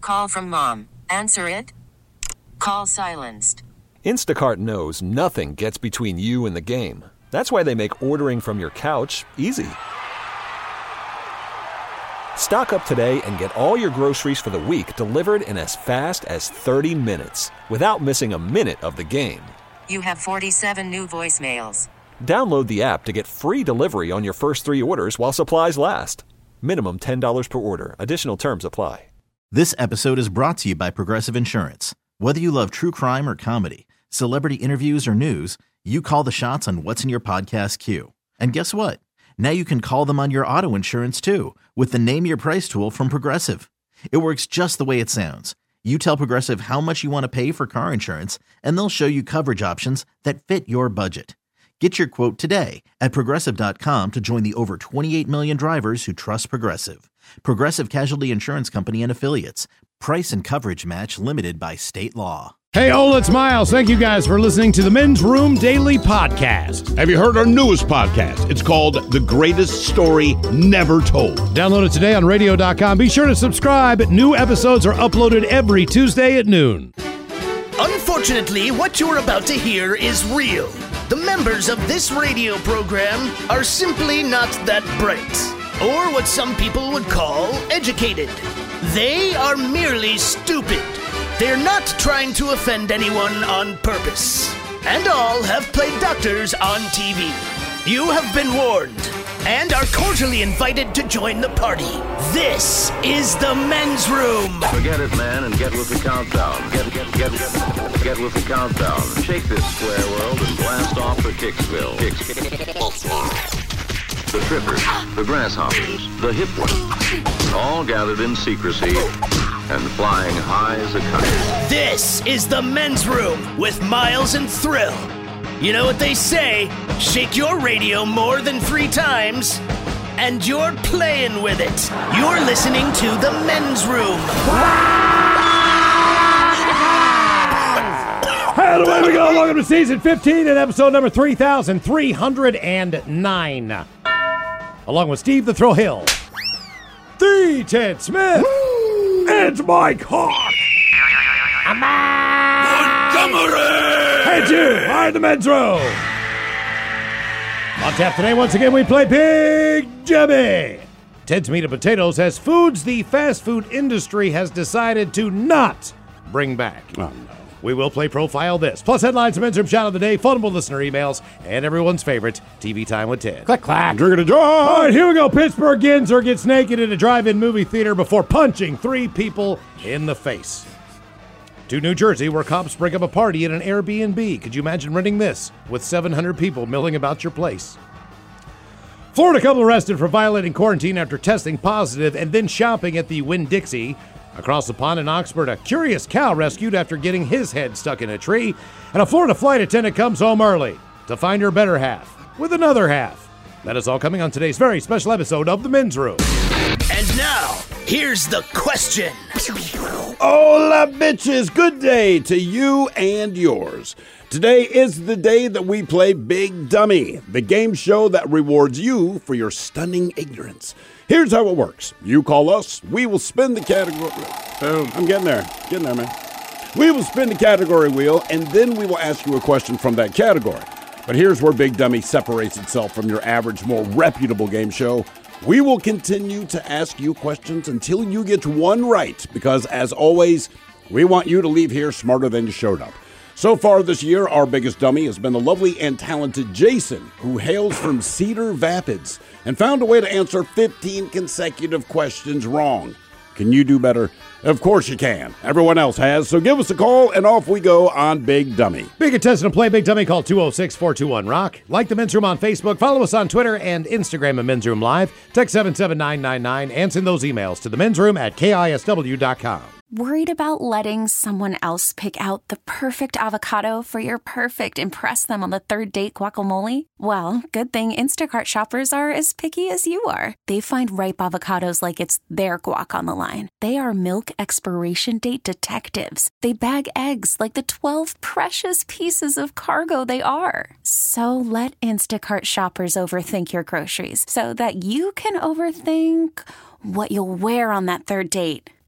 call from mom. Answer it. Call silenced. Instacart knows nothing gets between you and the game. That's why they make ordering from your couch easy. Stock up today and get all your groceries for the week delivered in as fast as 30 minutes without missing a minute of the game. You have 47 new voicemails. Download the app to get free delivery on your first 3 orders while supplies last. Minimum $10 per order. Additional terms apply. This episode is brought to you by Progressive Insurance. Whether you love true crime or comedy, celebrity interviews or news, you call the shots on what's in your podcast queue. And guess what? Now you can call them on your auto insurance too with the Name Your Price tool from Progressive. It works just the way it sounds. You tell Progressive how much you want to pay for car insurance, and they'll show you coverage options that fit your budget. Get your quote today at Progressive.com to join the over 28 million drivers who trust Progressive. Progressive Casualty Insurance Company and Affiliates. Price and coverage match limited by state law. Hey, it's Miles. Thank you guys for listening to the Men's Room Daily Podcast. Have you heard our newest podcast? It's called The Greatest Story Never Told. Download it today on radio.com. Be sure to subscribe. New episodes are uploaded every Tuesday at noon. Unfortunately, what you're about to hear is real. The members of this radio program are simply not that bright, or what some people would call educated. They are merely stupid. They're not trying to offend anyone on purpose. And all have played doctors on TV. You have been warned and are cordially invited to join the party. This is the Men's Room. Forget it, man, and get with the countdown. Get with the countdown. Shake this square world and blast off for Kicksville. The trippers, the grasshoppers, the hip ones, all gathered in secrecy and flying high as a kite. This is the Men's Room with Miles and Thrill. You know what they say, shake your radio more than 3 times, and you're playing with it. You're listening to the Men's Room. And away we go. Welcome to season 15 and episode number 3,309. Along with Steve the Thrill Hill, the Ted Smith, and Mike Hawk. Montgomery! And you are the Men's Room. On tap today, once again, we play Big Dummy. Ted's Meat and Potatoes has foods the fast food industry has decided to not bring back. Oh, no. We will play Profile This, plus headlines, Men's Room Shout of the Day, funnable listener emails, and everyone's favorite, TV Time with Ted. Clack, clack. Drinking a joy. All right, here we go. Pittsburgh Ginzer gets naked in a drive-in movie theater before punching 3 people in the face. To New Jersey, where cops break up a party at an Airbnb. Could you imagine renting this with 700 people milling about your place? Florida couple arrested for violating quarantine after testing positive and then shopping at the Winn-Dixie. Across the pond in Oxford, a curious cow rescued after getting his head stuck in a tree. And a Florida flight attendant comes home early to find her better half with another half. That is all coming on today's very special episode of The Men's Room. And now, here's the question. Hola, bitches. Good day to you and yours. Today is the day that we play Big Dummy, the game show that rewards you for your stunning ignorance. Here's how it works. You call us, we will spin the category. Boom. I'm getting there, man. We will spin the category wheel, and then we will ask you a question from that category. But here's where Big Dummy separates itself from your average, more reputable game show. We will continue to ask you questions until you get one right, because as always, we want you to leave here smarter than you showed up. So far this year, our biggest dummy has been the lovely and talented Jason, who hails from Cedar Rapids and found a way to answer 15 consecutive questions wrong. Can you do better? Of course you can. Everyone else has, so give us a call and off we go on Big Dummy. Big contestant and play Big Dummy, call 206-421-ROCK. Like the Men's Room on Facebook, follow us on Twitter and Instagram at Men's Room Live. Text 77999 and send those emails to themensroom@KISW.com. Worried about letting someone else pick out the perfect avocado for your perfect impress them on the third date guacamole? Well, good thing Instacart shoppers are as picky as you are. They find ripe avocados like it's their guac on the line. They are milk expiration date detectives. They bag eggs like the 12 precious pieces of cargo they are. So let Instacart shoppers overthink your groceries so that you can overthink what you'll wear on that third date.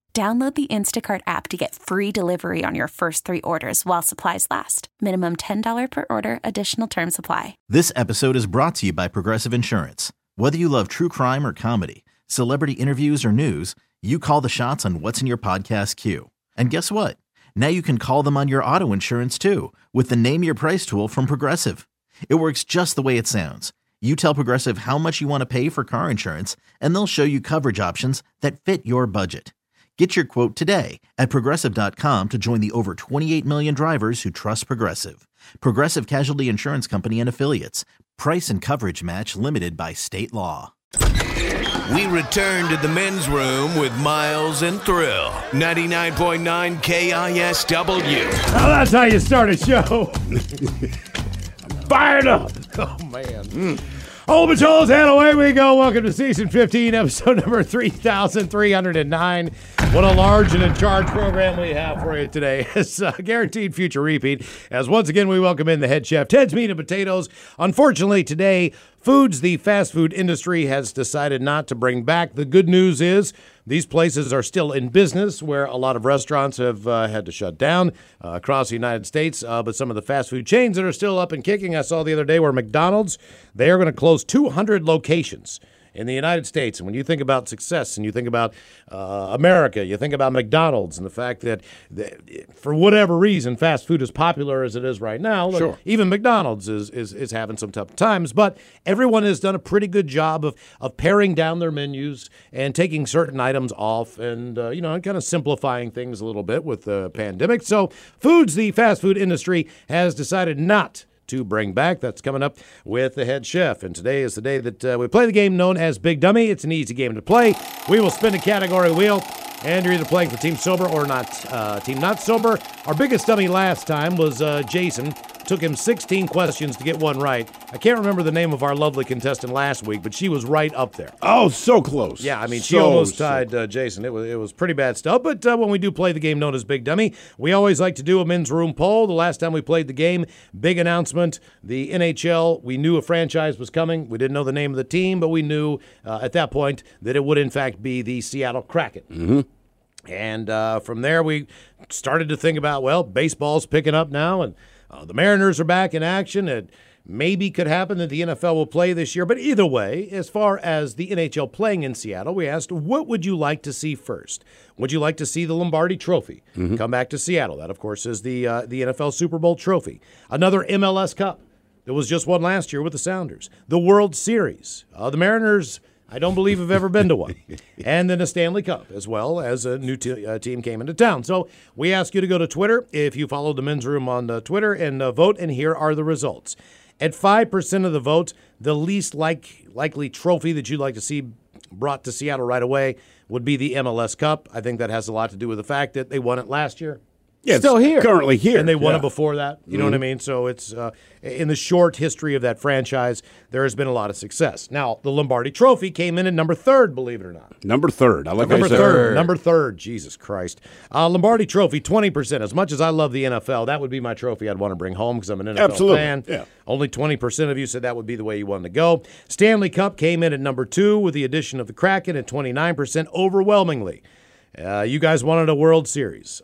Download the Instacart app to get free delivery on your first 3 orders while supplies last. Minimum $10 per order. Additional terms apply. This episode is brought to you by Progressive Insurance. Whether you love true crime or comedy, celebrity interviews or news, you call the shots on what's in your podcast queue. And guess what? Now you can call them on your auto insurance too with the Name Your Price tool from Progressive. It works just the way it sounds. You tell Progressive how much you want to pay for car insurance, and they'll show you coverage options that fit your budget. Get your quote today at Progressive.com to join the over 28 million drivers who trust Progressive. Progressive Casualty Insurance Company and Affiliates. Price and coverage match limited by state law. We return to the men's room with Miles and Thrill. 99.9 KISW. Well, that's how you start a show. Fired up. Oh, man. Hold the controls, and away we go. Welcome to Season 15, Episode number 3,309. What a large and in charge program we have for you today. It's a guaranteed future repeat, as once again we welcome in the head chef, Ted's Meat and Potatoes. Unfortunately, today, the fast food industry has decided not to bring back. The good news is these places are still in business, where a lot of restaurants have had to shut down across the United States. But some of the fast food chains that are still up and kicking, I saw the other day where McDonald's, they are going to close 200 locations in the United States. And when you think about success and you think about America, you think about McDonald's and the fact that for whatever reason, fast food is popular as it is right now. Sure. Even McDonald's is having some tough times, but everyone has done a pretty good job of paring down their menus and taking certain items off and, kind of simplifying things a little bit with the pandemic. So the fast food industry has decided not to bring back. That's coming up with the head chef. And today is the day that we play the game known as Big Dummy. It's an easy game to play. We will spin a category wheel, and you're either playing for Team Sober or not. Team Not Sober. Our biggest dummy last time was Jason. Took him 16 questions to get one right. I can't remember the name of our lovely contestant last week, but she was right up there. Oh, so close. Yeah, I mean, she almost tied Jason. It was pretty bad stuff. But when we do play the game known as Big Dummy, we always like to do a men's room poll. The last time we played the game, big announcement, the NHL, we knew a franchise was coming. We didn't know the name of the team, but we knew at that point that it would, in fact, be the Seattle Kraken. Mm-hmm. And from there, we started to think about, well, baseball's picking up now, and the Mariners are back in action. It maybe could happen that the NFL will play this year. But either way, as far as the NHL playing in Seattle, we asked, what would you like to see first? Would you like to see the Lombardi Trophy come back to Seattle? That, of course, is the NFL Super Bowl trophy. Another MLS Cup. There was just one last year with the Sounders. The World Series. The Mariners, I don't believe, have ever been to one. And then a Stanley Cup, as well as a new team came into town. So we ask you to go to Twitter, if you follow the men's room on Twitter, and vote, and here are the results. At 5% of the vote, the least likely trophy that you'd like to see brought to Seattle right away would be the MLS Cup. I think that has a lot to do with the fact that they won it last year. Yeah, still here. Currently here. And they won it before that. You know what I mean? So it's in the short history of that franchise, there has been a lot of success. Now, the Lombardi Trophy came in at number 3rd, believe it or not. Number 3rd. I like number I said. third. Number 3rd. Jesus Christ. Lombardi Trophy, 20%. As much as I love the NFL, that would be my trophy I'd want to bring home because I'm an NFL fan. Yeah. Only 20% of you said that would be the way you wanted to go. Stanley Cup came in at number 2 with the addition of the Kraken at 29%, overwhelmingly. You guys wanted a World Series.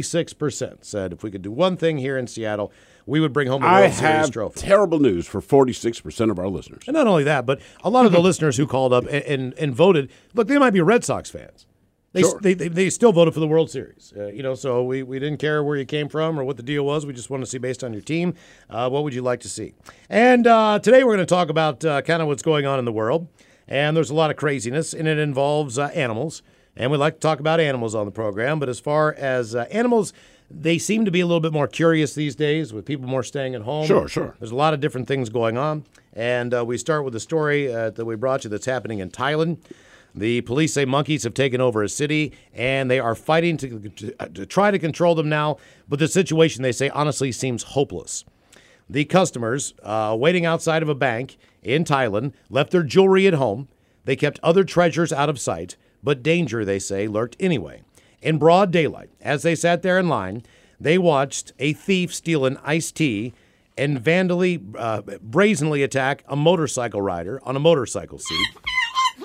46% said if we could do one thing here in Seattle, we would bring home a World Series trophy. Terrible news for 46% of our listeners. And not only that, but a lot of the listeners who called up and voted, look, they might be Red Sox fans. They still voted for the World Series. So we didn't care where you came from or what the deal was. We just want to see, based on your team, what would you like to see? And today we're going to talk about kind of what's going on in the world. And there's a lot of craziness, and it involves animals. And we like to talk about animals on the program, but as far as animals, they seem to be a little bit more curious these days with people more staying at home. Sure. There's a lot of different things going on. And we start with a story that we brought you that's happening in Thailand. The police say monkeys have taken over a city, and they are fighting to try to control them now. But the situation, they say, honestly seems hopeless. The customers waiting outside of a bank in Thailand left their jewelry at home. They kept other treasures out of sight. But danger, they say, lurked anyway. In broad daylight, as they sat there in line, they watched a thief steal an iced tea and brazenly attack a motorcycle rider on a motorcycle seat.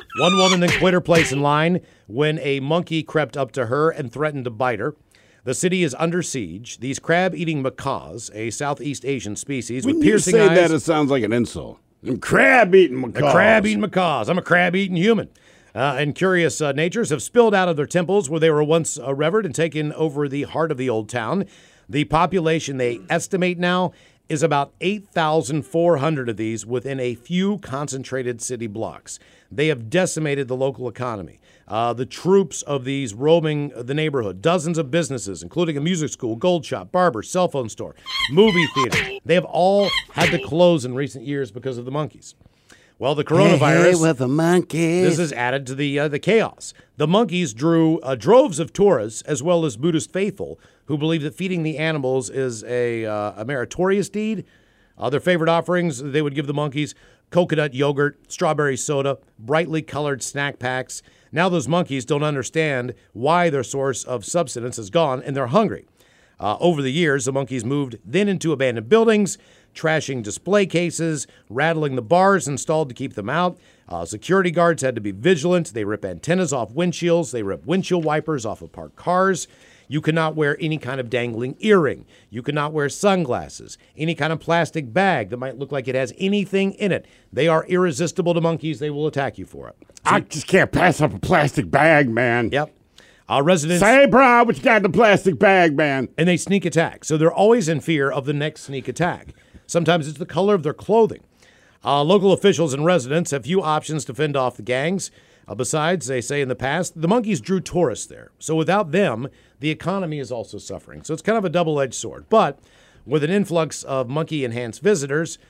One woman then quit her place in line when a monkey crept up to her and threatened to bite her. The city is under siege. These crab-eating macaws, a Southeast Asian species with piercing eyes. When you say that, it sounds like an insult. I'm crab-eating macaws. Crab-eating macaws. I'm a crab-eating human. And curious natures have spilled out of their temples where they were once revered and taken over the heart of the old town. The population they estimate now is about 8,400 of these within a few concentrated city blocks. They have decimated the local economy. The troops of these roaming the neighborhood, dozens of businesses, including a music school, gold shop, barber, cell phone store, movie theater. They have all had to close in recent years because of the monkeys. Well, the coronavirus, with the monkeys. This has added to the chaos. The monkeys drew droves of tourists as well as Buddhist faithful who believe that feeding the animals is a meritorious deed. Their favorite offerings, they would give the monkeys coconut yogurt, strawberry soda, brightly colored snack packs. Now those monkeys don't understand why their source of subsistence is gone, and they're hungry. Over the years, the monkeys moved then into abandoned buildings, trashing display cases, rattling the bars installed to keep them out. Security guards had to be vigilant. They rip antennas off windshields. They rip windshield wipers off of parked cars. You cannot wear any kind of dangling earring. You cannot wear sunglasses, any kind of plastic bag that might look like it has anything in it. They are irresistible to monkeys. They will attack you for it. I just can't pass up a plastic bag, man. Yep. Residents say, bro, what you got in the plastic bag, man? And they sneak attack. So they're always in fear of the next sneak attack. Sometimes it's the color of their clothing. Local officials and residents have few options to fend off the gangs. Besides, they say in the past, the monkeys drew tourists there. So without them, the economy is also suffering. So it's kind of a double-edged sword. But with an influx of monkey-enhanced visitors,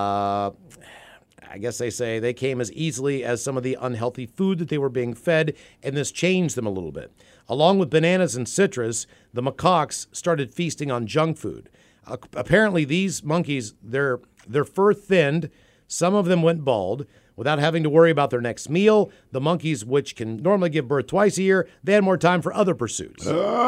I guess they say they came as easily as some of the unhealthy food that they were being fed, and this changed them a little bit. Along with bananas and citrus, the macaques started feasting on junk food. Apparently, these monkeys, their fur thinned. Some of them went bald. Without having to worry about their next meal, the monkeys, which can normally give birth twice a year, they had more time for other pursuits.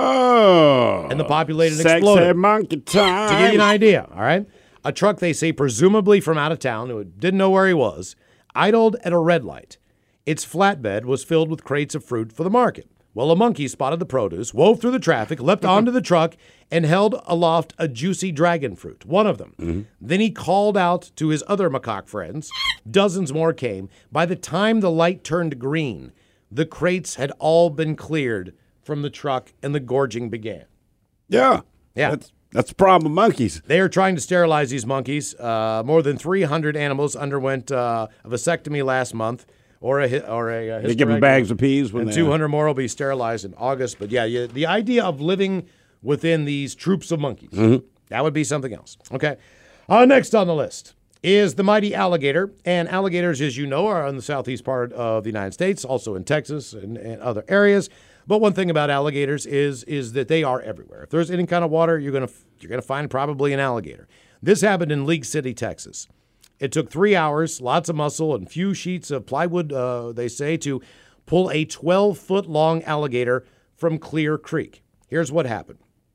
Oh. And the population sexy exploded. Monkey time. To give you an idea, all right? A truck, they say, presumably from out of town, who didn't know where he was, idled at a red light. Its flatbed was filled with crates of fruit for the market. Well, a monkey spotted the produce, wove through the traffic, leapt onto the truck, and held aloft a juicy dragon fruit, one of them. Mm-hmm. Then he called out to his other macaque friends. Dozens more came. By the time the light turned green, the crates had all been cleared from the truck, and the gorging began. Yeah. That's the problem with monkeys. They are trying to sterilize these monkeys. More than 300 animals underwent a vasectomy last month. Or a they give them bags of peas when and 200 more will be sterilized in August. But yeah, the idea of living within these troops of monkeys, that would be something else. Okay. Next on the list is the mighty alligator. And alligators, as you know, are in the southeast part of the United States, also in Texas and other areas. But one thing about alligators is that they are everywhere. If there's any kind of water, you're gonna find probably an alligator. This happened in League City, Texas. It took 3 hours, lots of muscle, and few sheets of plywood, they say, to pull a 12-foot-long alligator from Clear Creek. Here's what happened.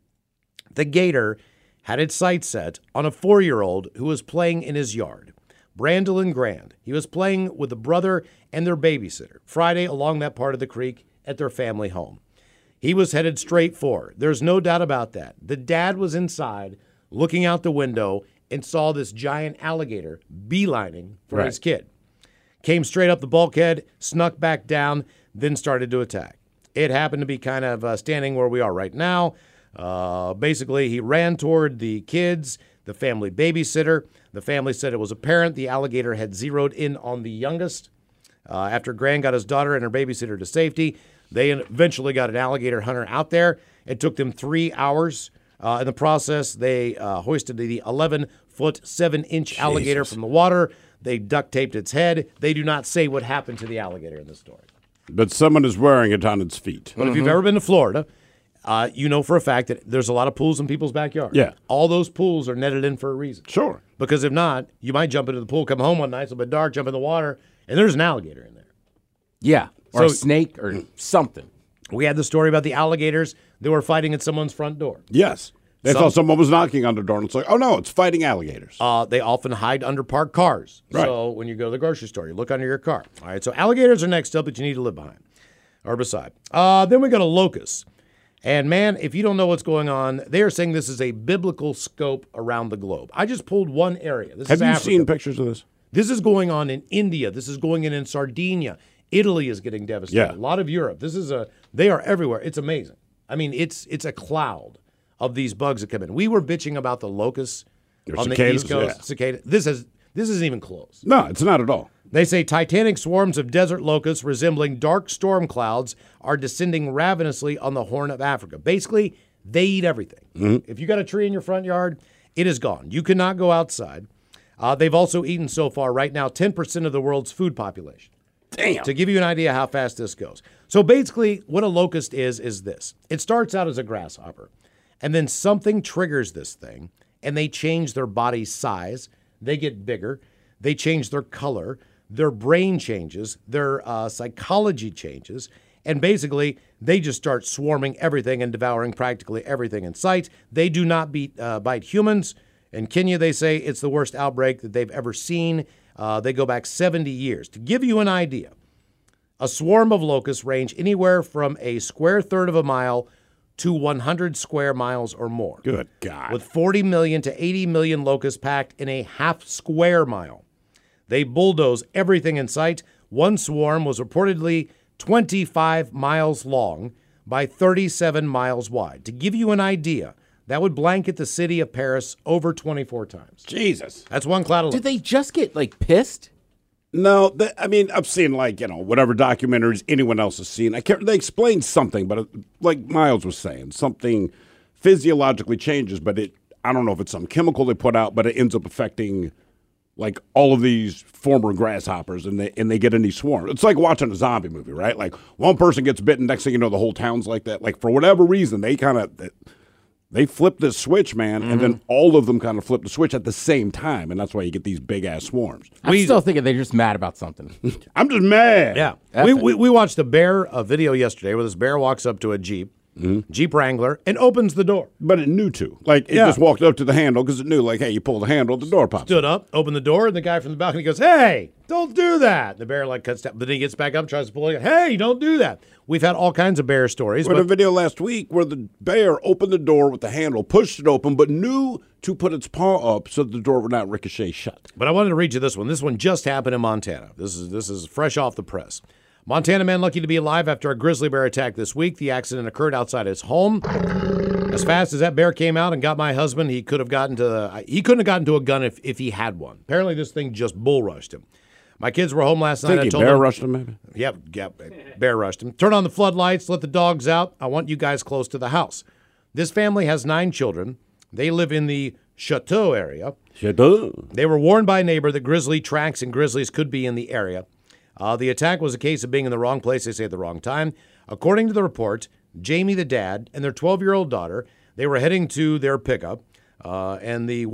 The gator had its sights set on a 4-year-old who was playing in his yard. Brandolin Grand. He was playing with a brother and their babysitter Friday along that part of the creek at their family home. He was headed straight for her. There's no doubt about that. The dad was inside looking out the window and saw this giant alligator beelining for his kid. Came straight up the bulkhead, snuck back down, then started to attack. It happened to be kind of standing where we are right now. Basically, he ran toward the kids, the family babysitter. The family said it was apparent the alligator had zeroed in on the youngest. After Gran got his daughter and her babysitter to safety, they eventually got an alligator hunter out there. It took them 3 hours. In the process, they hoisted the 11-foot, 7-inch alligator from the water. They duct taped its head. They do not say what happened to the alligator in this story. But someone is wearing it on its feet. But if you've ever been to Florida, you know for a fact that there's a lot of pools in people's backyard. Yeah. All those pools are netted in for a reason. Sure. Because if not, you might jump into the pool, come home one night, it's a bit dark, jump in the water, and there's an alligator in there. Yeah. Or a snake or something. We had the story about the alligators that were fighting at someone's front door. Yes. They thought someone was knocking on the door, and it's like, oh, no, it's fighting alligators. They often hide under parked cars. Right. So when you go to the grocery store, you look under your car. All right, so alligators are next up that you need to live behind or beside. Then we go to locusts. And, man, if you don't know what's going on, they are saying this is a biblical scope around the globe. I just pulled one area. This Have is you Africa. seen pictures of this? This is going on in India. This is going in Sardinia. Italy is getting devastated. Yeah. A lot of Europe. They are everywhere. It's amazing. I mean, it's a cloud of these bugs that come in. We were bitching about the locusts on the East Coast. Yeah. Cicada. This isn't even close. No, it's not at all. They say titanic swarms of desert locusts resembling dark storm clouds are descending ravenously on the Horn of Africa. Basically, they eat everything. Mm-hmm. If you got a tree in your front yard, it is gone. You cannot go outside. They've also eaten so far right now 10% of the world's food population. Damn. To give you an idea how fast this goes. So basically, what a locust is this. It starts out as a grasshopper, and then something triggers this thing, and they change their body size. They get bigger. They change their color. Their brain changes. Their psychology changes. And basically, they just start swarming everything and devouring practically everything in sight. They do not bite humans. In Kenya, they say it's the worst outbreak that they've ever seen. They go back 70 years. To give you an idea, a swarm of locusts range anywhere from a square third of a mile to 100 square miles or more. Good God. With 40 million to 80 million locusts packed in a half square mile. They bulldoze everything in sight. One swarm was reportedly 25 miles long by 37 miles wide. To give you an idea, that would blanket the city of Paris over 24 times. Jesus. That's one cloud of Do they just get, like, pissed? No, I've seen, like, whatever documentaries anyone else has seen. They explain something, but like Miles was saying, something physiologically changes, but I don't know if it's some chemical they put out, but it ends up affecting, like, all of these former grasshoppers, and they get in these swarms. It's like watching a zombie movie, right? Like, one person gets bitten, next thing you know, the whole town's like that. Like, for whatever reason, they flip this switch, man, and then all of them kind of flip the switch at the same time, and that's why you get these big-ass swarms. I'm still thinking they're just mad about something. I'm just mad. Yeah. We watched a video yesterday where this bear walks up to a Jeep, Jeep Wrangler, and opens the door. But it knew to. Like, it just walked up to the handle because it knew, like, hey, you pull the handle, the door pops. Stood up, opened the door, and the guy from the balcony goes, hey, don't do that. The bear, like, cuts down. But then he gets back up, tries to pull it. Hey, don't do that. We've had all kinds of bear stories. We had a video last week where the bear opened the door with the handle, pushed it open, but knew to put its paw up so the door would not ricochet shut. But I wanted to read you this one. This one just happened in Montana. This is fresh off the press. Montana man lucky to be alive after a grizzly bear attack this week. The accident occurred outside his home. As fast as that bear came out and got my husband, he couldn't have gotten to a gun if he had one. Apparently, this thing just bull rushed him. My kids were home last night. I told bear them, rushed him, maybe? Yep, bear rushed him. Turn on the floodlights, let the dogs out. I want you guys close to the house. This family has 9 children. They live in the Chateau area. Chateau. They were warned by a neighbor that grizzly tracks and grizzlies could be in the area. The attack was a case of being in the wrong place, they say, at the wrong time. According to the report, Jamie, the dad, and their 12-year-old daughter, they were heading to their pickup, and the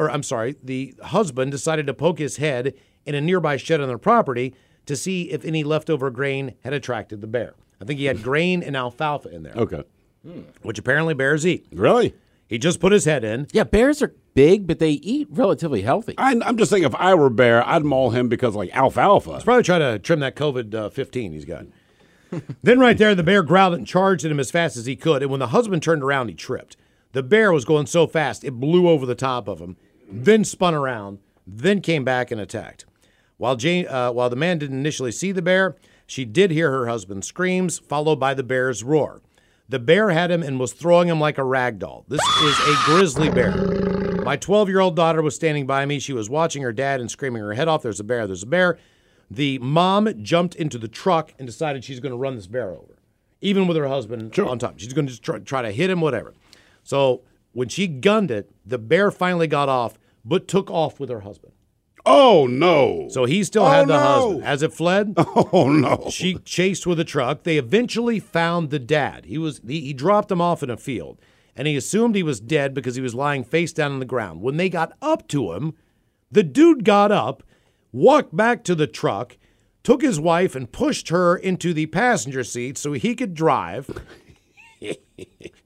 husband decided to poke his head in a nearby shed on their property to see if any leftover grain had attracted the bear. I think he had grain and alfalfa in there. Okay. Which apparently bears eat. Really? He just put his head in. Yeah, bears are big, but they eat relatively healthy. I'm just saying if I were a bear, I'd maul him because, like, alfalfa. He's probably trying to trim that COVID-15 he's got. Then right there, the bear growled and charged at him as fast as he could. And when the husband turned around, he tripped. The bear was going so fast, it blew over the top of him, then spun around, then came back and attacked. While the man didn't initially see the bear, she did hear her husband's screams, followed by the bear's roar. The bear had him and was throwing him like a rag doll. This is a grizzly bear. My 12-year-old daughter was standing by me. She was watching her dad and screaming her head off. There's a bear, there's a bear. The mom jumped into the truck and decided she's going to run this bear over, even with her husband on top. She's going to just try to hit him, whatever. So when she gunned it, the bear finally got off, but took off with her husband. Oh, no. So he still had the husband. As it fled, oh, no. She chased with a truck. They eventually found the dad. He dropped him off in a field, and he assumed he was dead because he was lying face down on the ground. When they got up to him, the dude got up, walked back to the truck, took his wife and pushed her into the passenger seat so he could drive.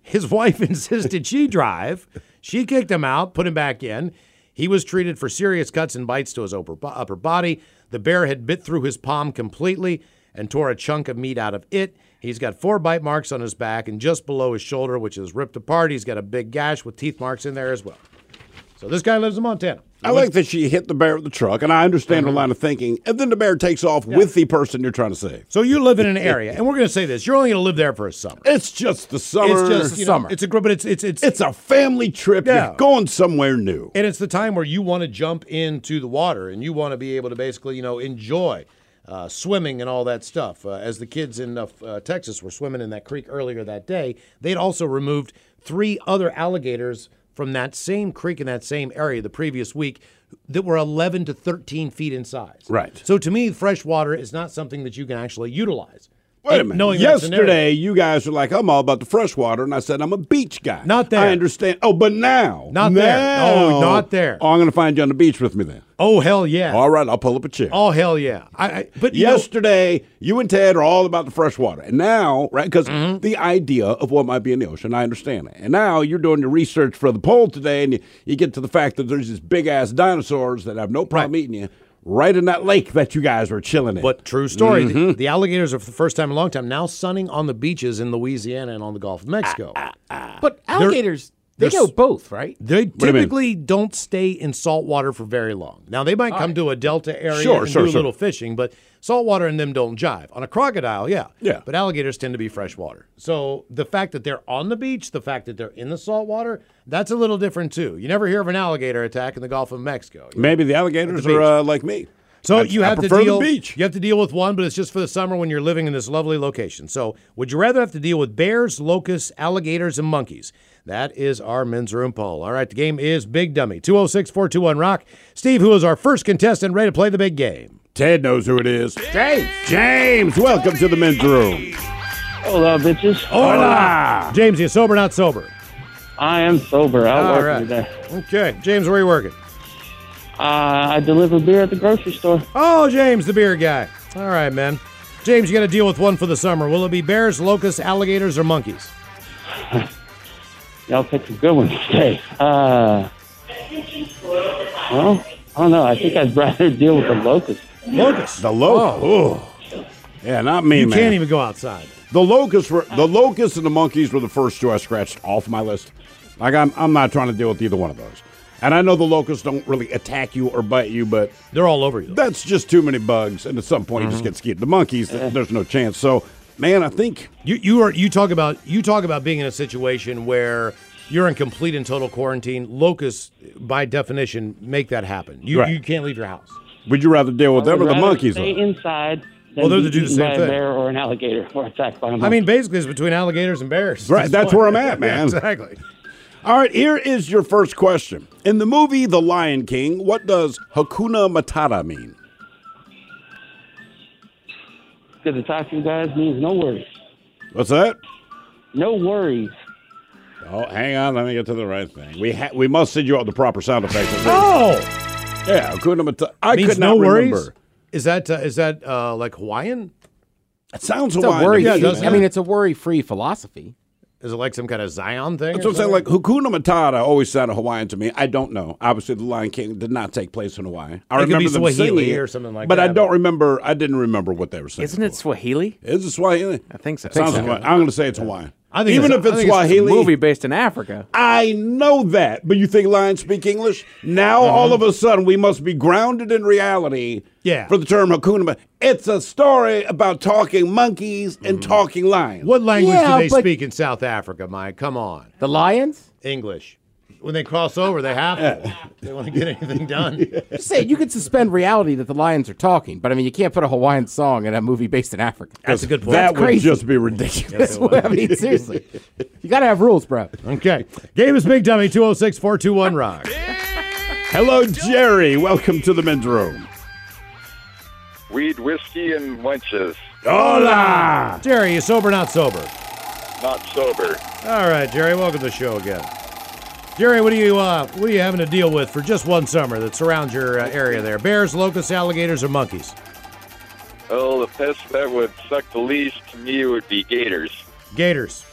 His wife insisted she drive. She kicked him out, put him back in. He was treated for serious cuts and bites to his upper body. The bear had bit through his palm completely and tore a chunk of meat out of it. He's got 4 bite marks on his back and just below his shoulder, which is ripped apart. He's got a big gash with teeth marks in there as well. So this guy lives in Montana. I like that she hit the bear with the truck, and I understand her line of thinking, and then the bear takes off with the person you're trying to save. So you live in an area, and we're going to say this: you're only going to live there for a summer. It's just the summer. It's just summer. It's a group, but it's a family trip. Yeah. You're going somewhere new, and it's the time where you want to jump into the water, and you want to be able to basically, enjoy swimming and all that stuff. As the kids in Texas were swimming in that creek earlier that day, they'd also removed 3 other alligators from that same creek in that same area the previous week that were 11 to 13 feet in size. Right. So to me, fresh water is not something that you can actually utilize. Wait a minute. Yesterday, you guys were like, I'm all about the fresh water, and I said, I'm a beach guy. Not there. I understand. Oh, but now. Not there. Oh, not there. Oh, I'm going to find you on the beach with me then. Oh, hell yeah. All right, I'll pull up a chair. Oh, hell yeah. But yesterday, you and Ted are all about the fresh water. And now, right, because the idea of what might be in the ocean, I understand it. And now you're doing your research for the poll today, and you get to the fact that there's these big-ass dinosaurs that have no problem eating you. Right in that lake that you guys were chilling in. But true story. The alligators are for the first time in a long time now sunning on the beaches in Louisiana and on the Gulf of Mexico. But alligators, they go both, right? They typically don't stay in salt water for very long. Now, they might come to a delta area and do a little fishing, but salt water and them don't jive. On a crocodile, yeah. But alligators tend to be freshwater. So the fact that they're on the beach, the fact that they're in the salt water, that's a little different too. You never hear of an alligator attack in the Gulf of Mexico. Maybe the alligators are like me. So you have to deal. The beach. You have to deal with one, but it's just for the summer when you're living in this lovely location. So would you rather have to deal with bears, locusts, alligators, and monkeys? That is our men's room poll. All right, the game is Big Dummy. 206-421-ROCK. Steve, who is our first contestant, ready to play the big game? Ted knows who it is. James. James, welcome to the men's room. Hola, bitches. Hola. James, you sober or not sober? I am sober. Out working today. Okay. James, where are you working? I deliver beer at the grocery store. Oh, James, the beer guy. All right, man. James, you got to deal with one for the summer. Will it be bears, locusts, alligators, or monkeys? Y'all picked some good ones today. Well, I don't know. I think I'd rather deal with the locust. Locust? The locust? Oh. Yeah, not me, man. You can't even go outside. The locusts and the monkeys were the first 2 I scratched off my list. Like, I'm not trying to deal with either one of those. And I know the locusts don't really attack you or bite you, but they're all over you. That's just too many bugs, and at some point you just get scared. The monkeys, there's no chance. So, man, I think you talk about being in a situation where you're in complete and total quarantine. Locusts, by definition, make that happen. You can't leave your house. Would you rather deal with them or the monkeys? Stay inside. Well, those do the same thing. A bear or an alligator or attacked by a monkey. I mean, basically, it's between alligators and bears. Right, that's where I'm at, man. Yeah, exactly. All right, here is your first question. In the movie The Lion King, what does Hakuna Matata mean? Good to talk to you guys means no worries. What's that? No worries. Oh, hang on. Let me get to the right thing. We must send you out the proper sound effects. Oh! Yeah, Hakuna Matata. I could not no worries? remember. Is that like Hawaiian? It sounds It's Hawaiian. a worry. Yeah, I mean, it's a worry-free philosophy. Is it like some kind of Zion thing? That's what I'm saying. Like, Hakuna Matata always sounded Hawaiian to me. I don't know. Obviously, The Lion King did not take place in Hawaii. I remember them Swahili singing it, or something like but that. I don't remember. I didn't remember what they were saying. Isn't it Swahili? Is it Swahili? I think so. Sounds Hawaiian. I'm going to say it's Hawaiian. I think Even if it's Swahili. It's a movie based in Africa. I know that, but you think lions speak English? Now, all of a sudden, we must be grounded in reality for the term Hakuna Matata. It's a story about talking monkeys and talking lions. What language do they speak in South Africa, Mike? Come on. The lions? English. When they cross over, they have to. They want to get anything done. Just say you could suspend reality that the lions are talking, but I mean, you can't put a Hawaiian song in a movie based in Africa. That's a good point. That That's would crazy. just be ridiculous. I mean, seriously. You got to have rules, bro. Okay. Game is Big Dummy, 206-421-ROCK. Hello, Jerry. Welcome to the men's room. Weed, whiskey, and wenches. Hola! Jerry, you sober or not sober? Not sober. All right, Jerry, welcome to the show again. Jerry, what are you having to deal with for just one summer that surrounds your area there? Bears, locusts, alligators, or monkeys? Well, the pest that would suck the least to me would be gators. Gators.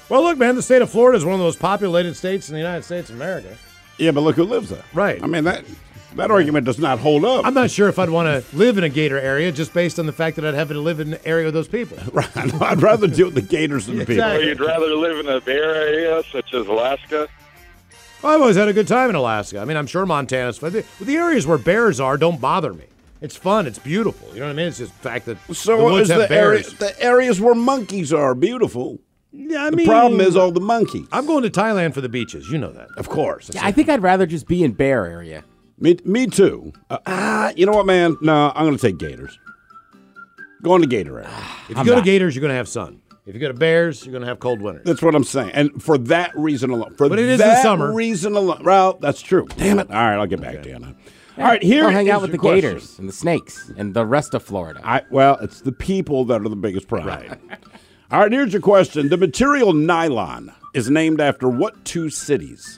Well, look, man, the state of Florida is one of the most populated states in the United States of America. Yeah, but look who lives there. Right. I mean, that argument does not hold up. I'm not sure if I'd want to live in a gator area just based on the fact that I'd have to live in an area with those people. Right. I'd rather deal with the gators than the people. So you'd rather live in a bear area such as Alaska? Well, I've always had a good time in Alaska. I mean, I'm sure Montana's fun. The areas where bears are don't bother me. It's fun. It's beautiful. You know what I mean? It's just the fact that So the woods is have bears. the areas where monkeys are beautiful. Yeah, I the mean, problem is all the monkeys. I'm going to Thailand for the beaches. You know that. Of course. Yeah, I think I'd rather just be in bear area. Me too. You know what, man? No, I'm going to take gators. Going to gator area. If you go to gators, you're going to have sun. If you go to bears, you're going to have cold winters. That's what I'm saying. And for that reason alone. But it is the summer. Reason alone. Well, that's true. Damn it. All right, I'll get back to you now. All right, here I'll hang out with your the question. gators and the snakes and the rest of Florida. Well, it's the people that are the biggest problem. Right. All right, here's your question. The material nylon is named after what two cities?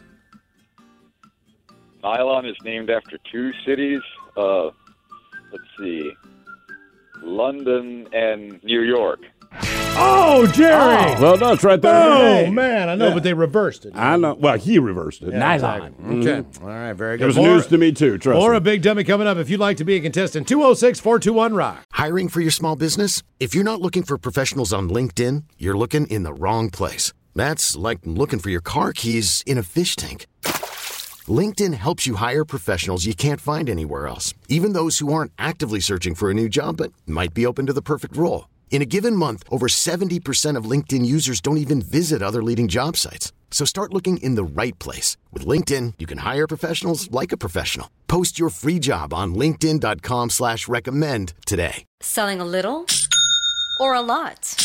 Nylon is named after two cities. Let's see. London and New York. Oh, Jerry! Well, no, it's right there. Oh, man, I know, but they reversed it. I know. Well, he reversed it. Nylon. Okay. All right, very good. It was news to me, too, trust Or me. a big dummy coming up. If you'd like to be a contestant, 206-421-ROCK. Hiring for your small business? If you're not looking for professionals on LinkedIn, you're looking in the wrong place. That's like looking for your car keys in a fish tank. LinkedIn helps you hire professionals you can't find anywhere else, even those who aren't actively searching for a new job but might be open to the perfect role. In a given month, over 70% of LinkedIn users don't even visit other leading job sites. So start looking in the right place. With LinkedIn, you can hire professionals like a professional. Post your free job on linkedin.com/recommend today. Selling a little or a lot?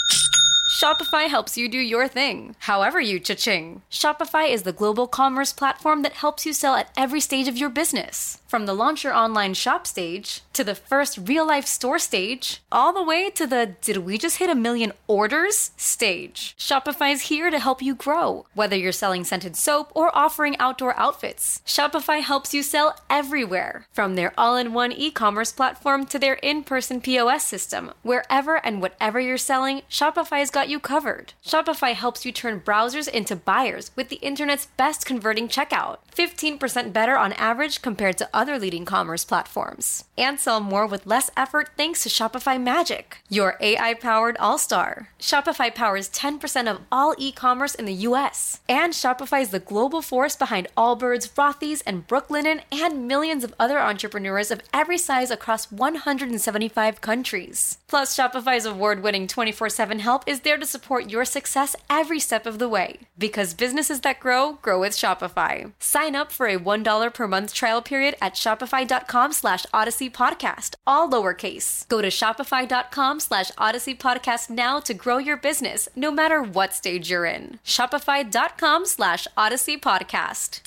Shopify helps you do your thing, however you cha-ching. Shopify is the global commerce platform that helps you sell at every stage of your business. From the launch your online shop stage, to the first real-life store stage, all the way to the did we just hit 1 million orders stage. Shopify's here to help you grow. Whether you're selling scented soap or offering outdoor outfits, Shopify helps you sell everywhere. From their all-in-one e-commerce platform to their in-person POS system, wherever and whatever you're selling, Shopify's got you covered. Shopify helps you turn browsers into buyers with the internet's best converting checkout. 15% better on average compared to other leading commerce platforms. And sell more with less effort thanks to Shopify Magic, your AI-powered all-star. Shopify powers 10% of all e-commerce in the U.S. And Shopify is the global force behind Allbirds, Rothy's, and Brooklinen, and millions of other entrepreneurs of every size across 175 countries. Plus, Shopify's award-winning 24/7 help is there to support your success every step of the way. Because businesses that grow with Shopify. Sign up for a $1 per month trial period at shopify.com/Odyssey Podcast, all lowercase. Go to shopify.com/Odyssey Podcast now to grow your business, no matter what stage you're in. Shopify.com/Odyssey Podcast.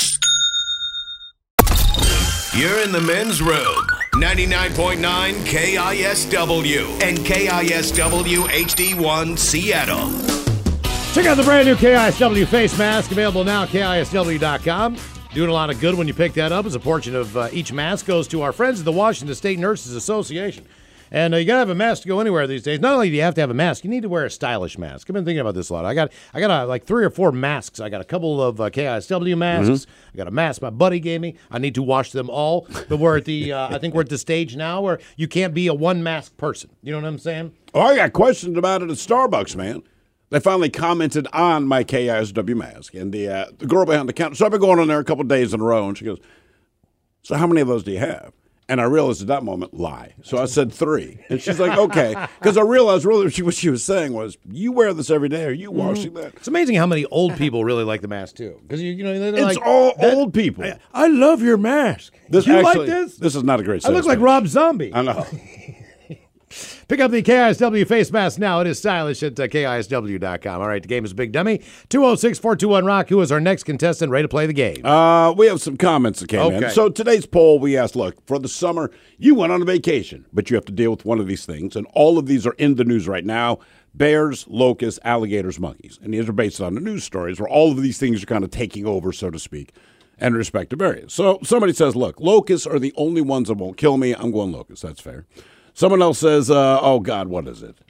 You're in the men's room. 99.9 KISW and KISW HD1 Seattle. Check out the brand new KISW face mask, available now at KISW.com. Doing a lot of good when you pick that up, as a portion of each mask goes to our friends at the Washington State Nurses Association. And you got to have a mask to go anywhere these days. Not only do you have to have a mask, you need to wear a stylish mask. I've been thinking about this a lot. I got like 3 or 4 masks. I got a couple of KISW masks. I got a mask my buddy gave me. I need to wash them all. But we're at the, I think we're at the stage now where you can't be a one-mask person. You know what I'm saying? Oh, I got questions about it at Starbucks, man. They finally commented on my KISW mask. And the girl behind the counter, so I've been going on there a couple of days in a row, and she goes, so how many of those do you have? And I realized at that moment, lie. So I said 3. And she's like, okay. Because I realized really what she was saying was, you wear this every day. Are you washing that? It's amazing how many old people really like the mask, too. Because, it's all old people. I love your mask. This you actually, like this? This is not a great I look like Rob Zombie. I know. Pick up the KISW face mask now. It is stylish at KISW.com. All right, the game is Big Dummy. 206-421-ROCK. Who is our next contestant ready to play the game? We have some comments that came in. So today's poll, we asked, look, for the summer, you went on a vacation, but you have to deal with one of these things, and all of these are in the news right now. Bears, locusts, alligators, monkeys. And these are based on the news stories where all of these things are kind of taking over, so to speak, in respective areas. So somebody says, look, locusts are the only ones that won't kill me. I'm going locusts. That's fair. Someone else says, oh, God, what is it?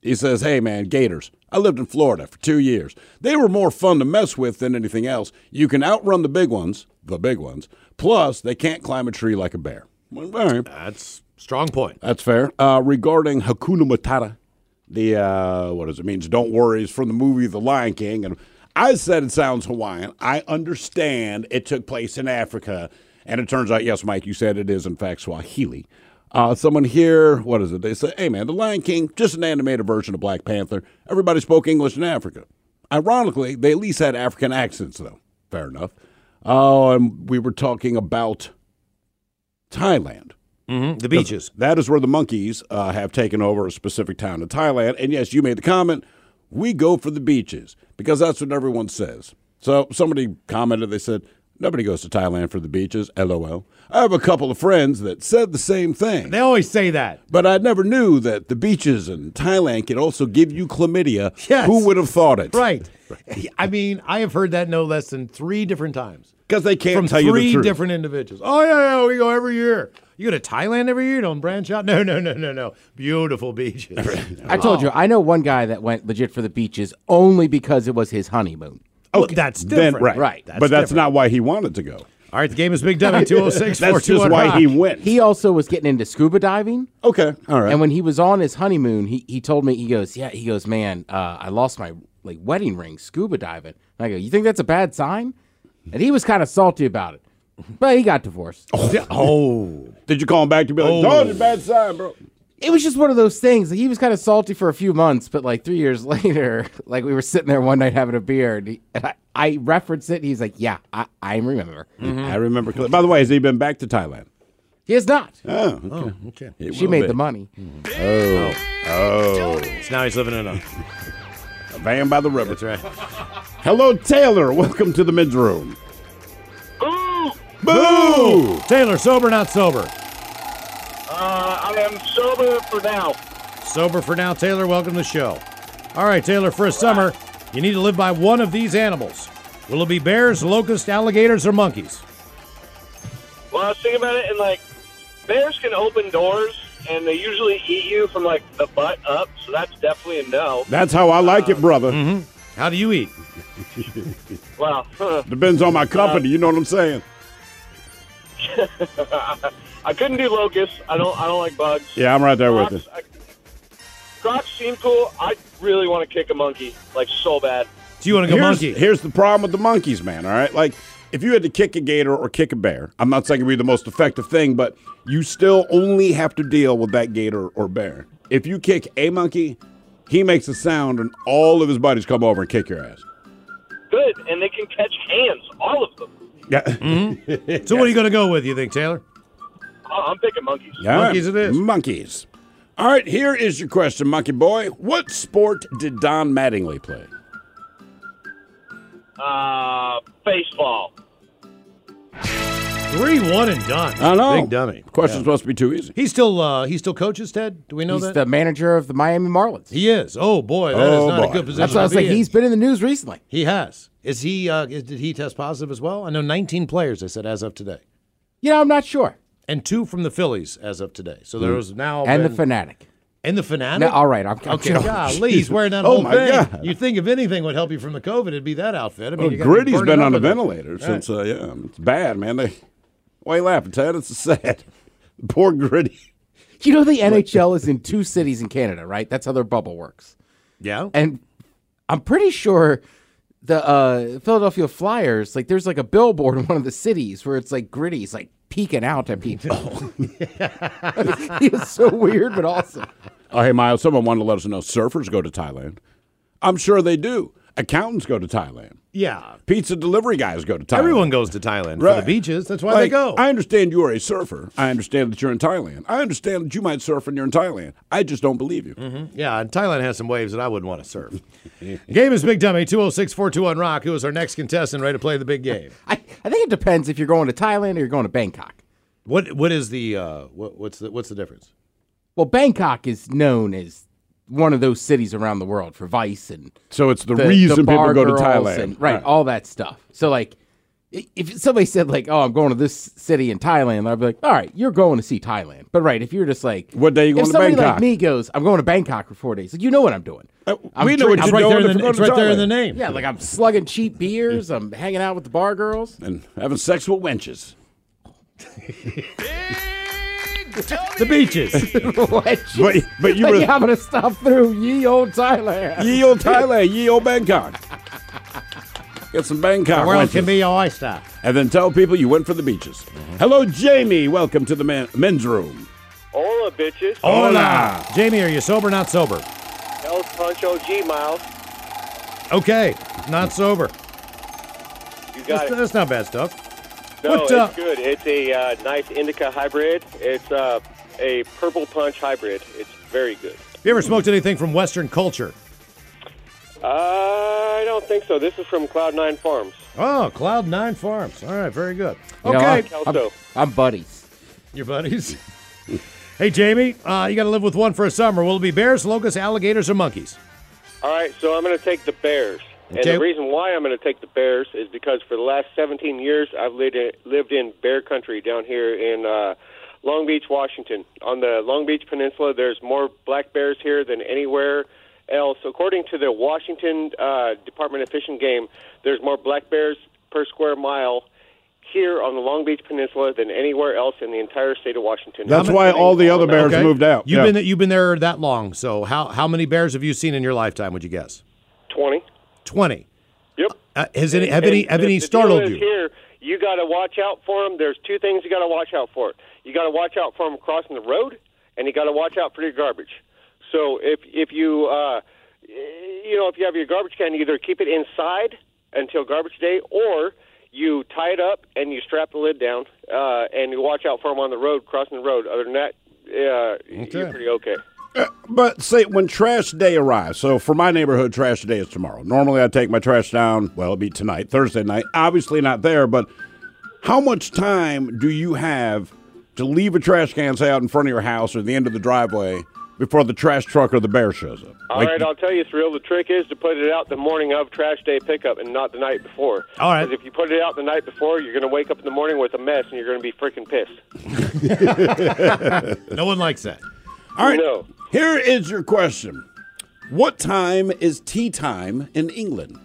He says, hey, man, gators. I lived in Florida for 2 years. They were more fun to mess with than anything else. You can outrun the big ones, plus they can't climb a tree like a bear. All right. That's a strong point. That's fair. Regarding Hakuna Matata, what does it mean? Don't worry, it's from the movie The Lion King. And I said it sounds Hawaiian. I understand it took place in Africa. And it turns out, yes, Mike, you said it is, in fact, Swahili. Someone here, what is it? They say, hey, man, The Lion King, just an animated version of Black Panther. Everybody spoke English in Africa. Ironically, they at least had African accents, though. Fair enough. And we were talking about Thailand. Mm-hmm. The beaches. That is where the monkeys have taken over a specific town in Thailand. And, yes, you made the comment, we go for the beaches, because that's what everyone says. So somebody commented, they said, nobody goes to Thailand for the beaches, LOL. I have a couple of friends that said the same thing. They always say that. But I never knew that the beaches in Thailand could also give you chlamydia. Yes. Who would have thought it? Right. I mean, I have heard that no less than 3 different times. Because they can't From tell you the 3 truth. different individuals. Oh, yeah, we go every year. You go to Thailand every year? Don't branch out? No. Beautiful beaches. I told you, I know one guy that went legit for the beaches only because it was his honeymoon. Okay, well, that's different. Then, right. But that's not why he wanted to go. All right, the game is Big Dummy 206 That's just why he went. He also was getting into scuba diving. Okay, all right. And when he was on his honeymoon, he told me, he goes, man, I lost my wedding ring scuba diving. And I go, you think that's a bad sign? And he was kind of salty about it. But he got divorced. Oh. Did you call him back to be like, oh, it's a bad sign, bro? It was just one of those things. He was kind of salty for a few months, but 3 years later, we were sitting there one night having a beer, and I referenced it, and he's like, yeah, I remember. Mm-hmm. I remember. By the way, has he been back to Thailand? He has not. Oh, okay. She made the money. Oh. So now he's living in a van by the river. That's right. Hello, Taylor. Welcome to the men's room. Boo! Boo! Taylor, sober, not sober? I am sober for now. Sober for now, Taylor. Welcome to the show. All right, Taylor, for a summer, you need to live by one of these animals. Will it be bears, locusts, alligators, or monkeys? Well, I was thinking about it, and bears can open doors, and they usually eat you from the butt up, so that's definitely a no. That's how I like it, brother. Mm-hmm. How do you eat? Well, depends on my company. You know what I'm saying? I couldn't do locusts. I don't like bugs. Yeah, I'm right there with you. Crocs seem cool. I really want to kick a monkey, so bad. Do you want to go monkey? Here's the problem with the monkeys, man, all right? If you had to kick a gator or kick a bear, I'm not saying it would be the most effective thing, but you still only have to deal with that gator or bear. If you kick a monkey, he makes a sound, and all of his buddies come over and kick your ass. Good, and they can catch hands, all of them. Yeah. Mm-hmm. So what are you going to go with, you think, Taylor? I'm picking monkeys. Yeah, monkeys it is. Monkeys. All right, here is your question, monkey boy. What sport did Don Mattingly play? Baseball. 3, 1, and done. I know. Big dummy. Question's supposed to be too easy. He still coaches, Ted? Do we know He's that? the manager of the Miami Marlins. He is. Oh, boy. That is not a good position. That's what I was like. He's been in the news recently. He has. Is he? Did he test positive as well? I know 19 players, they said, as of today. I'm not sure. And 2 from the Phillies as of today. So there was now. And the Fanatic. And the Fanatic? No, all right. I'm okay, golly, he's wearing that whole thing. God. You'd think if anything would help you from the COVID, it'd be that outfit. I mean, Gritty's been on a ventilator since, it's bad, man. Why are you laughing, Ted? It's sad. Poor Gritty. The NHL is in 2 cities in Canada, right? That's how their bubble works. Yeah. And I'm pretty sure the Philadelphia Flyers, there's a billboard in one of the cities where it's Gritty's peeking out at people. He is so weird, but awesome. Oh, hey, Miles, someone wanted to let us know surfers go to Thailand. I'm sure they do. Accountants go to Thailand. Yeah. Pizza delivery guys go to Thailand. Everyone goes to Thailand for the beaches. That's why they go. I understand you are a surfer. I understand that you're in Thailand. I understand that you might surf when you're in Thailand. I just don't believe you. Mm-hmm. Yeah, and Thailand has some waves that I wouldn't want to surf. Game is Big Dummy, 206-421-ROCK. Who is our next contestant ready to play the big game? I think it depends if you're going to Thailand or you're going to Bangkok. What is the what's the difference? Well, Bangkok is known as one of those cities around the world for vice and so it's the reason people go to Thailand, and, right? All that stuff. So if somebody said like, "Oh, I'm going to this city in Thailand," I'd be like, "All right, you're going to see Thailand." But right, if you're just like, "What day you going if to Bangkok?" somebody like me goes, "I'm going to Bangkok for 4 days," like you know what I'm doing. We know what you're doing. It's right there in the name. Yeah, like I'm slugging cheap beers. I'm hanging out with the bar girls and having sex with wenches. The beaches. but you like, were. yeah, I'm gonna stop through ye old Thailand. Ye old Thailand, ye old Bangkok. Get some Bangkok. The world wenches. can be your oyster. And then tell people you went for the beaches. Hello, Jamie. Welcome to the men's room. Hola, bitches. Hola. Jamie, are you sober or not sober? El Pancho G, Miles. Okay, not sober. You got it. That's not bad stuff. No, What, it's good. It's a nice indica hybrid. It's a purple punch hybrid. It's very good. You ever smoked anything from Western culture? I don't think so. This is from Cloud9 Farms. Oh, Cloud9 Farms. All right, very good. You know, Okay. I'm buddies. Your buddies? Hey, Jamie, you got to live with one for a summer. Will it be bears, locusts, alligators, or monkeys? All right, so I'm going to take the bears. Okay. And the reason why I'm going to take the bears is because for the last 17 years, I've lived in bear country down here in Long Beach, Washington. On the Long Beach Peninsula, there's more black bears here than anywhere else. According to the Washington Department of Fish and Game, there's more black bears per square mile here on the Long Beach Peninsula than anywhere else in the entire state of Washington. That's why all the other bears moved out. You've been there that long. So how many bears have you seen in your lifetime? Would you guess? 20. 20. Yep. Have any startled you? Here, you got to watch out for them. There's two things you got to watch out for. You got to watch out for them crossing the road, and you got to watch out for your garbage. So if you if you have your garbage can, either keep it inside until garbage day, or you tie it up and you strap the lid down, and you watch out for them on the road, crossing the road. Other than that, you're pretty okay. But say when trash day arrives, so for my neighborhood, trash day is tomorrow. Normally I take my trash down, well, it'll be tonight, Thursday night. Obviously not there, but how much time do you have to leave a trash can, say, out in front of your house or the end of the driveway before the trash truck or the bear shows up? All right, I'll tell you, Thrill, the trick is to put it out the morning of trash day pickup and not the night before. All right. Because if you put it out the night before, you're going to wake up in the morning with a mess and you're going to be freaking pissed. No one likes that. All right, No. Here is your question. What time is tea time in England?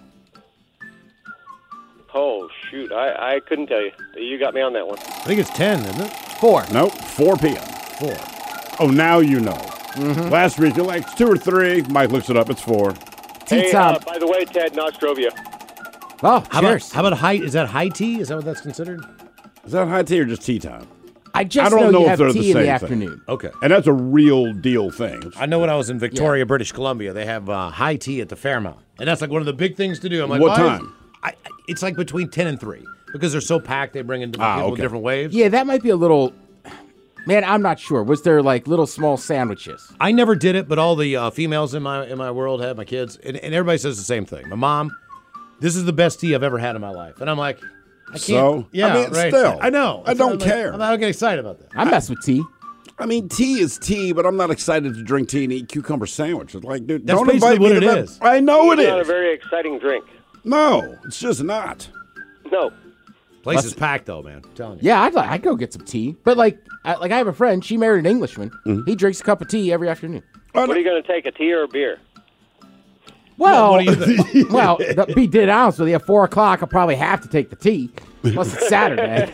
Oh, shoot. I couldn't tell you. You got me on that one. I think it's 10, isn't it? 4. Nope, 4 p.m. 4. Oh, now you know. Mm-hmm. Last week, you're like, it's 2 or 3. Mike looks it up. It's 4. Hey, by the way, Ted, Nostrovia. Oh, cheers. How about high? Is that high tea? Is that what that's considered? Is that high tea or just tea time? I just don't know you if have they're tea the in same the thing. afternoon. Okay. And that's a real deal thing. I know when I was in Victoria, British Columbia, they have high tea at the Fairmount. And that's like one of the big things to do. I'm like, What why? time? It's like between 10 and 3 because they're so packed they bring in different people in different waves. Yeah, that might be a little... Man, I'm not sure. Was there like little small sandwiches? I never did it, but all the females in my world had my kids. And everybody says the same thing. My mom, this is the best tea I've ever had in my life. And I'm like... I can't. So? Yeah, I mean, right. still. I know. I don't care. I don't get excited about that. I mess with tea. I mean, tea is tea, but I'm not excited to drink tea and eat cucumber sandwiches. Like, dude, That's don't basically invite me what to it that. is. I know it It's not a is. very exciting drink. No, it's just not. No. Place is packed, though, man. I'm telling you. Yeah, I'd go get some tea. But I have a friend. She married an Englishman. Mm-hmm. He drinks a cup of tea every afternoon. What are you going to take, a tea or a beer? Well, what do you think? well, to be dead honest with you, at 4 o'clock, I'll probably have to take the tea. Plus it's Saturday.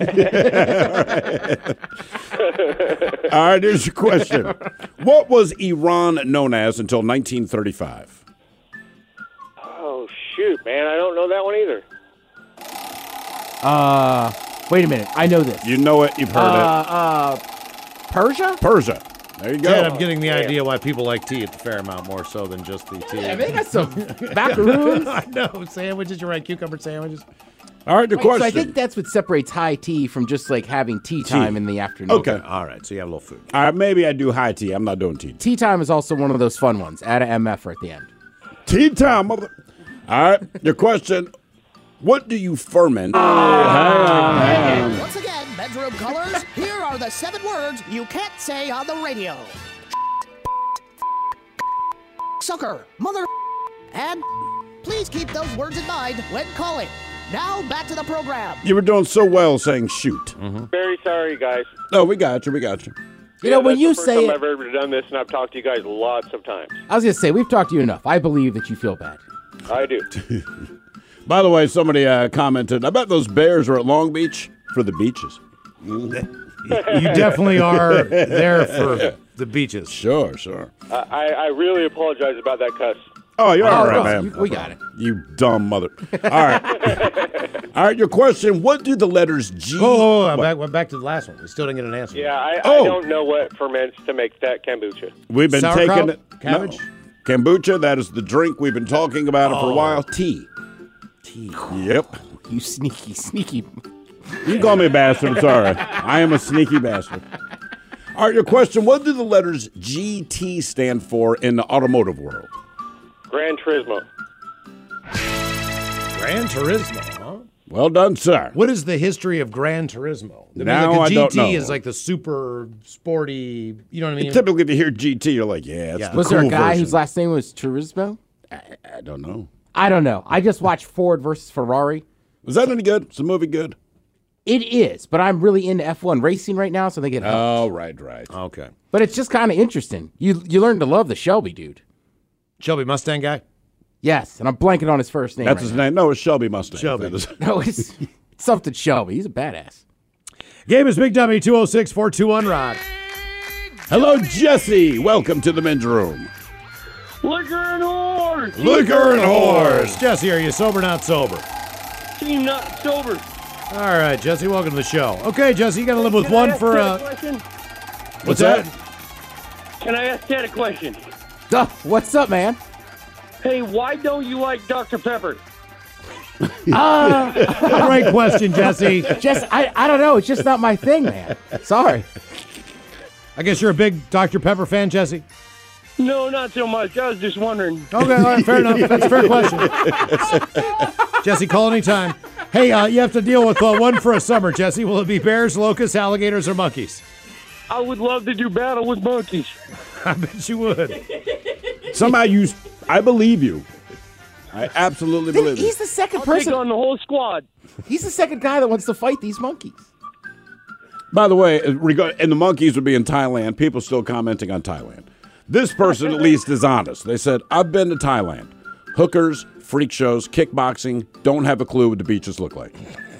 All right, here's your question. What was Iran known as until 1935? Oh, shoot, man. I don't know that one either. Wait a minute. I know this. You know it. You've heard Persia? Persia. There you go. Ted, I'm getting the idea why people like tea at the Fairmount more so than just the tea. Yeah, they got some macaroons. I know. Sandwiches, you're right. Cucumber sandwiches. All right, the question. So I think that's what separates high tea from just like having tea time in the afternoon. Okay. All right. So you have a little food. All right, maybe I do high tea. I'm not doing tea. Tea time is also one of those fun ones. Add a MF at the end. Tea time, mother. All right, your question. What do you ferment? Once again, bedroom callers, here are the 7 words you can't say on the radio. Sucker, mother, and please keep those words in mind when calling. Now, back to the program. You were doing so well saying shoot. Mm-hmm. Very sorry, guys. No, we got you. You know, when you that's the say first it, time I've ever done this, and I've talked to you guys lots of times. I was going to say, we've talked to you enough. I believe that you feel bad. I do. By the way, somebody commented, I bet those bears are at Long Beach for the beaches. You definitely are there for the beaches. Sure. I really apologize about that cuss. Oh, you're all right, man. We got it. You dumb mother. All right. All right, your question, what do the letters G... Oh, back to the last one. We still didn't get an answer. Yeah, I don't know what ferments to make that kombucha. We've been Sauerkraut? taking it. Cabbage? No. Kombucha, that is the drink. We've been talking about it for a while. Tea. Yep. You sneaky. You can call me a bastard. It's all right. I am a sneaky bastard. All right, your question, what do the letters GT stand for in the automotive world? Gran Turismo. Gran Turismo, huh? Well done, sir. What is the history of Gran Turismo? Now I don't know. GT is like the super sporty, you know what I mean? Typically, if you hear GT, you're like, yeah, it's the Was cool there a guy version. whose last name was Turismo? I don't know. I don't know. I just watched Ford versus Ferrari. Was that any good? Is the movie good? It is, but I'm really into F1 racing right now, so they get help. Oh, right. Okay. But it's just kind of interesting. You learn to love the Shelby dude. Shelby Mustang guy? Yes, and I'm blanking on his first name. That's his name. No, it's Shelby Mustang. Shelby. No, it's something Shelby. He's a badass. Game is Big Dummy 206-421-ROD. Hello, Jesse. Welcome to the men's room. Liquor and horse. Liquor and horse. Jesse, are you sober or not sober? Team not sober. All right, Jesse, welcome to the show. Okay, Jesse, you got to live with one for... What's that? Can I ask Ted a question? What's up, man? Hey, why don't you like Dr. Pepper? Great question, Jesse. I don't know. It's just not my thing, man. Sorry. I guess you're a big Dr. Pepper fan, Jesse? No, not so much. I was just wondering. Okay, all right, fair enough. That's a fair question. Jesse, call anytime. Hey, you have to deal with one for a summer, Jesse. Will it be bears, locusts, alligators, or monkeys? I would love to do battle with monkeys. I bet you would. Somehow I believe you. I absolutely believe you. He's the second I'll person take on the whole squad. He's the second guy that wants to fight these monkeys. By the way, and the monkeys would be in Thailand. People still commenting on Thailand. This person at least is honest. They said, I've been to Thailand. Hookers, freak shows, kickboxing, don't have a clue what the beaches look like.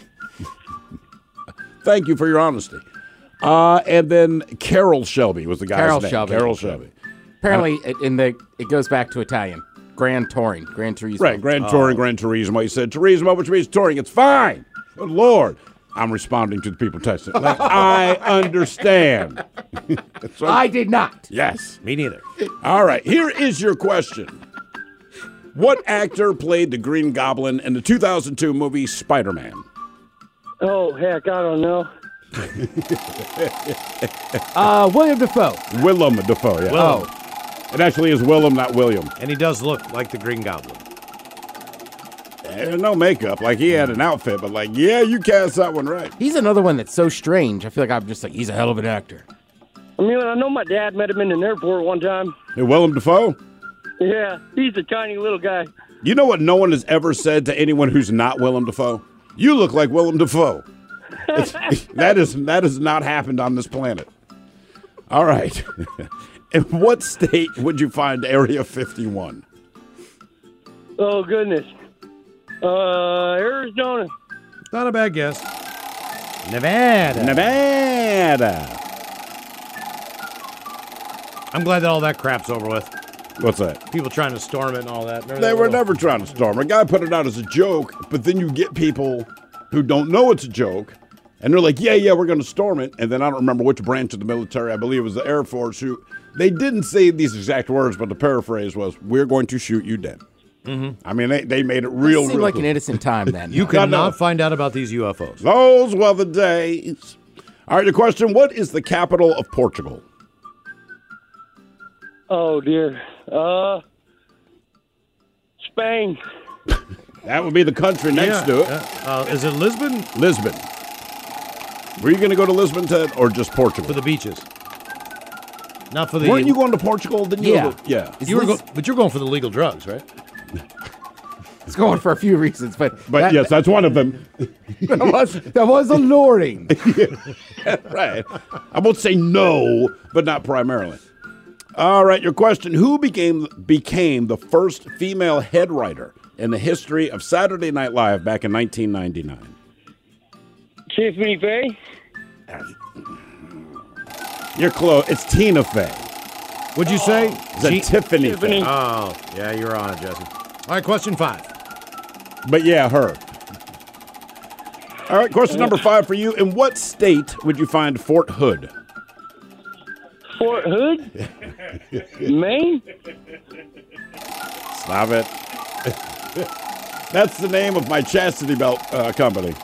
Thank you for your honesty. And then Carol Shelby was the guy's name. Carol Shelby. Apparently, it goes back to Italian. Gran Turismo. Right, Gran Touring, Gran Turismo. He said Turismo, which means touring. It's fine. Good Lord. I'm responding to the people texting. Like, I understand. So, I did not. Yes. Me neither. All right, here is your question. What actor played the Green Goblin in the 2002 movie Spider-Man? Oh, heck, I don't know. William Dafoe. Willem Dafoe, yeah. Oh. It actually is Willem, not William. And he does look like the Green Goblin. And no makeup. Like, he had an outfit, but like, yeah, you cast that one right. He's another one that's so strange. I feel like I'm just like, he's a hell of an actor. I mean, I know my dad met him in an airport one time. Hey, Willem Dafoe? Yeah, he's a tiny little guy. You know what no one has ever said to anyone who's not Willem Dafoe? You look like Willem Dafoe. That has not happened on this planet. All right. In what state would you find Area 51? Oh, goodness. Arizona. Not a bad guess. Nevada. I'm glad that all that crap's over with. What's that? People trying to storm it and all that. Remember They that were little- never trying to storm. A guy put it out as a joke, but then you get people who don't know it's a joke, and they're like, yeah, we're going to storm it. And then I don't remember which branch of the military, I believe it was the Air Force, who they didn't say these exact words, but the paraphrase was, we're going to shoot you dead. Mm-hmm. I mean, they made it real, Seemed real like cool. an innocent time then. You cannot find out about these UFOs. Those were the days. All right, the question, what is the capital of Portugal? Oh, dear. Spain. That would be the country next to it. Is it Lisbon? Lisbon. Were you going to go to Lisbon, Ted, or just Portugal? For the beaches. Not for the... Weren't you going to Portugal? Didn't you? Yeah. Yeah. But you're going for the legal drugs, right? It's going for a few reasons, but yes, that's one of them. that was alluring. Right. I won't say no, but not primarily. All right, your question. Who became the first female head writer in the history of Saturday Night Live back in 1999? Tiffany Fey? You're close. It's Tina Fey. What'd you say? It's Tiffany Fey. Oh, yeah, you're on it, Jesse. All right, question 5. But yeah, her. All right, question number 5 for you. In what state would you find Fort Hood? Fort Hood? Maine? Stop it. That's the name of my chastity belt company.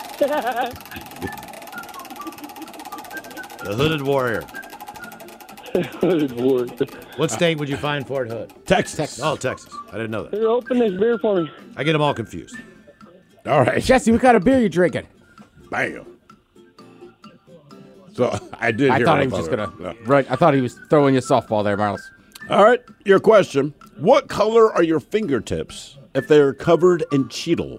The Hooded Warrior. Hooded Warrior. What state would you find Fort Hood? Texas. Oh, Texas. I didn't know that. Here, open this beer for me. I get them all confused. All right. Jesse, what kind of beer you drinking? Bam. So I did. I thought he was just gonna. Right. I thought he was throwing you a softball there, Miles. All right. Your question: what color are your fingertips if they are covered in Cheetle?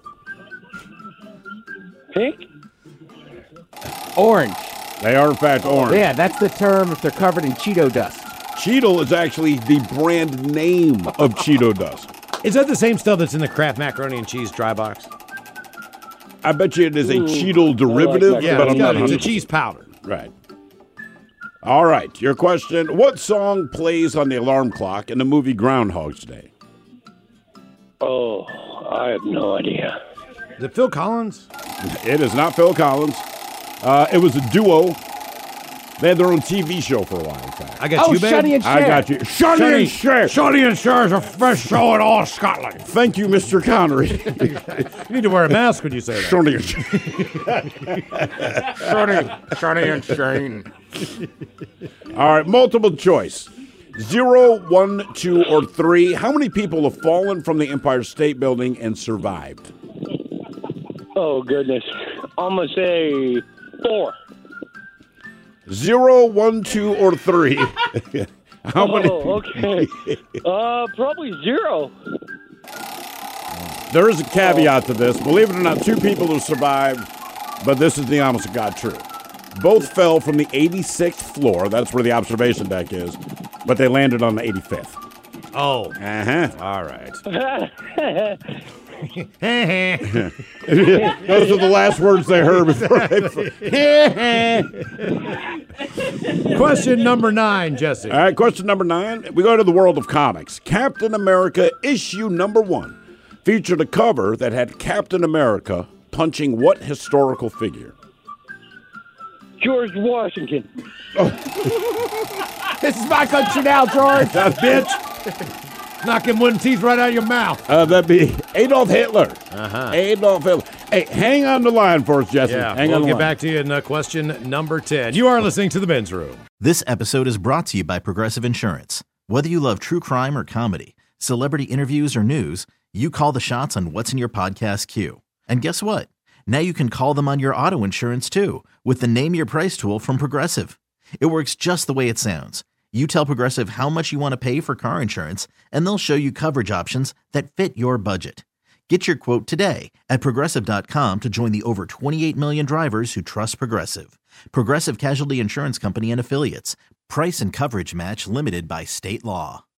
Pink. Orange. They are in fact orange. Yeah, that's the term if they're covered in Cheeto dust. Cheetle is actually the brand name of Cheeto dust. Is that the same stuff that's in the Kraft macaroni and cheese dry box? I bet you it is a Cheetle derivative, but I'm not. It's a cheese powder. Right. All right. Your question: what song plays on the alarm clock in the movie Groundhog's Day? Oh, I have no idea. Is it Phil Collins? It is not Phil Collins. It was a duo. They had their own TV show for a while, in fact. I got you, babe. Shonny and Cher. I got you. Shonny and Cher. Shonny and Cher is a fresh show in all Scotland. Thank you, Mr. Connery. You need to wear a mask when you say that. Shonny and Cher. Shonny and Shane. All right, multiple choice. 0, 1, 2, or 3. How many people have fallen from the Empire State Building and survived? Oh, goodness. I'm going to say 4. 0, 1, 2, or 3. How many? Okay. Probably 0. There is a caveat to this. Believe it or not, 2 people have survived, but this is the honest to God truth. Both fell from the 86th floor. That's where the observation deck is, but they landed on the 85th. Oh. Uh-huh. All right. Those are the last words they heard before they... Question number 9, Jesse. All right, question number 9. We go to the world of comics. Captain America issue number 1 featured a cover that had Captain America punching what historical figure? George Washington. Oh. This is my country now, George. That bitch. Knock them wooden teeth right out of your mouth. That'd be Adolf Hitler. Uh-huh. Adolf Hitler. Hey, hang on the line for us, Jesse. Yeah, hang we'll on get back to you in question number 10. You are listening to The Men's Room. This episode is brought to you by Progressive Insurance. Whether you love true crime or comedy, celebrity interviews or news, you call the shots on what's in your podcast queue. And guess what? Now you can call them on your auto insurance too with the Name Your Price tool from Progressive. It works just the way it sounds. You tell Progressive how much you want to pay for car insurance, and they'll show you coverage options that fit your budget. Get your quote today at Progressive.com to join the over 28 million drivers who trust Progressive. Progressive Casualty Insurance Company and Affiliates. Price and coverage match limited by state law.